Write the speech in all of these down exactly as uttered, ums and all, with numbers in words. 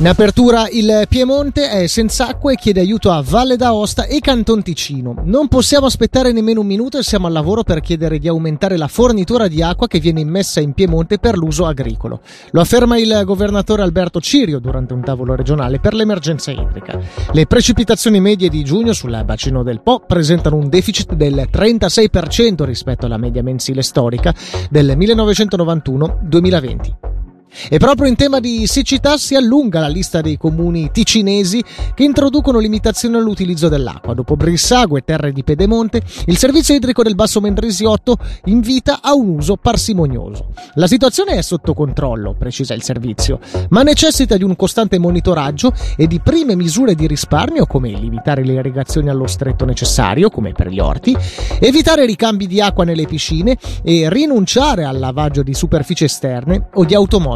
In apertura il Piemonte è senza acqua e chiede aiuto a Valle d'Aosta e Canton Ticino. Non possiamo aspettare nemmeno un minuto e siamo al lavoro per chiedere di aumentare la fornitura di acqua che viene immessa in Piemonte per l'uso agricolo. Lo afferma il governatore Alberto Cirio durante un tavolo regionale per l'emergenza idrica. Le precipitazioni medie di giugno sul bacino del Po presentano un deficit del trentasei per cento rispetto alla media mensile storica del millenovecentonovantuno duemilaventi. E proprio in tema di siccità si allunga la lista dei comuni ticinesi che introducono limitazioni all'utilizzo dell'acqua. Dopo Brissago e Terre di Pedemonte, il servizio idrico del Basso Mendrisiotto invita a un uso parsimonioso. La situazione è sotto controllo, precisa il servizio, ma necessita di un costante monitoraggio e di prime misure di risparmio come limitare le irrigazioni allo stretto necessario, come per gli orti, evitare ricambi di acqua nelle piscine e rinunciare al lavaggio di superfici esterne o di automobili.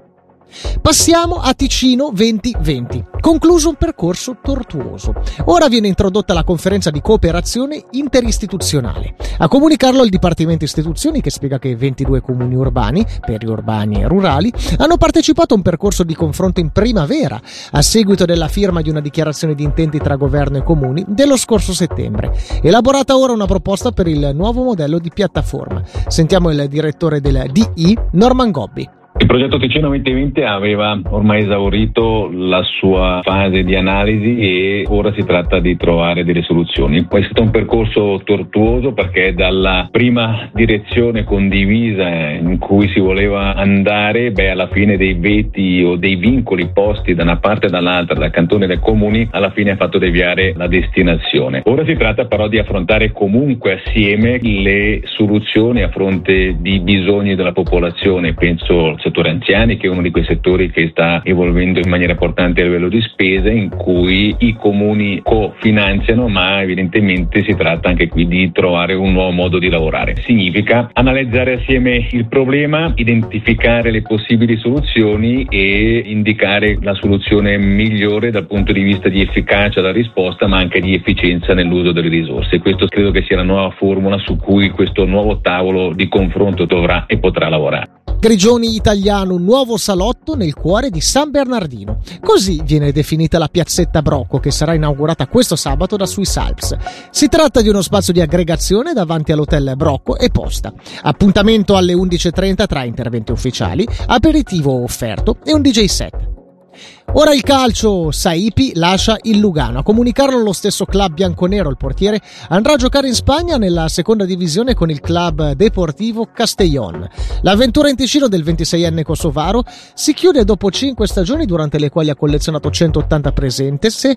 Passiamo a Ticino venti venti. Concluso un percorso tortuoso. Ora viene introdotta la conferenza di cooperazione interistituzionale. A comunicarlo il Dipartimento Istituzioni, che spiega che ventidue comuni urbani, periurbani e rurali, hanno partecipato a un percorso di confronto in primavera, a seguito della firma di una dichiarazione di intenti tra governo e comuni dello scorso settembre. Elaborata ora una proposta per il nuovo modello di piattaforma. Sentiamo il direttore del D I, Norman Gobbi. Il progetto Ticino venti venti aveva ormai esaurito la sua fase di analisi e ora si tratta di trovare delle soluzioni. È stato un percorso tortuoso perché dalla prima direzione condivisa in cui si voleva andare, beh, alla fine dei veti o dei vincoli posti da una parte e dall'altra, dal cantone e dai comuni, alla fine ha fatto deviare la destinazione. Ora si tratta però di affrontare comunque assieme le soluzioni a fronte di bisogni della popolazione. Penso al settore anziani, che è uno di quei settori che sta evolvendo in maniera importante a livello di spese, in cui i comuni cofinanziano, ma evidentemente si tratta anche qui di trovare un nuovo modo di lavorare. Significa analizzare assieme il problema, identificare le possibili soluzioni e indicare la soluzione migliore dal punto di vista di efficacia della risposta, ma anche di efficienza nell'uso delle risorse. Questo credo che sia la nuova formula su cui questo nuovo tavolo di confronto dovrà e potrà lavorare. Grigioni Italiano, un nuovo salotto nel cuore di San Bernardino. Così viene definita la piazzetta Brocco, che sarà inaugurata questo sabato da Swiss Alps. Si tratta di uno spazio di aggregazione davanti all'hotel Brocco e posta. Appuntamento alle undici e trenta tra interventi ufficiali, aperitivo offerto e un D J set. Ora il calcio, Saipi lascia il Lugano. A comunicarlo lo stesso club bianconero. Il portiere andrà a giocare in Spagna nella seconda divisione con il club Deportivo Castellón. L'avventura in Ticino del ventiseienne kosovaro si chiude dopo cinque stagioni durante le quali ha collezionato centottanta presenze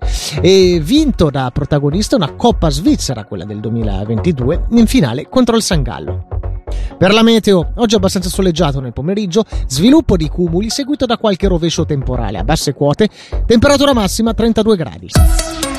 e vinto da protagonista una Coppa Svizzera, quella del duemilaventidue, in finale contro il San Gallo. Per la meteo, oggi abbastanza soleggiato nel pomeriggio, sviluppo di cumuli seguito da qualche rovescio temporale a basse quote, temperatura massima trentadue gradi.